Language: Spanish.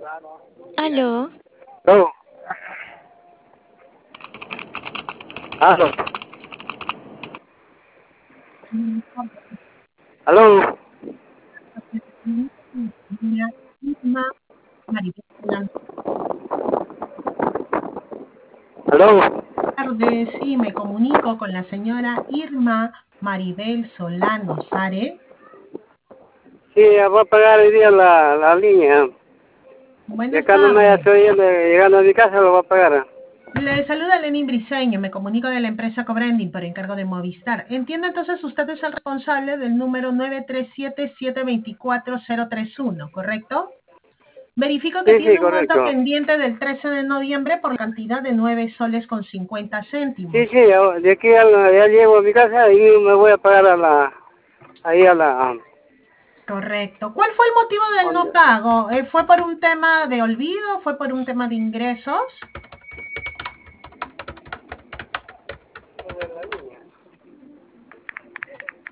Aló. Aló. Aló. Aló. Irma Maribel Solano. Aló. Tarde, sí, me comunico con la señora Irma Maribel Solano Sare. Sí, voy a pagar hoy día la línea. Y Buenas acá no me tardes. estoy llegando a mi casa, lo voy a pagar. Le saluda Lenín Briseño, me comunico de la empresa Cobrending por encargo de Movistar. Entiendo entonces usted es el responsable del número 937-724-031, ¿correcto? Verifico que Sí, sí, tiene un monto correcto. pendiente del 13 de noviembre por cantidad de 9 soles con 50 Sí, céntimos. sí, de aquí ya llego a mi casa y me voy a pagar ahí a la, Correcto. ¿Cuál fue el motivo del no donde- pago? ¿Fue por un tema de olvido? ¿Fue por un tema de ingresos?